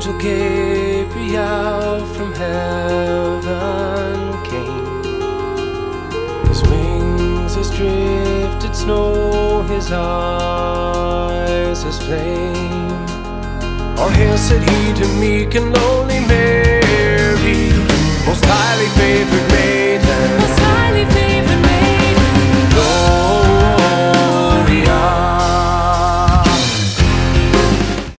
angel Gabriel from heaven came. His wings as drifted snow, his eyes as flame. All hail, said he, to meek and lowly Mary, most highly favored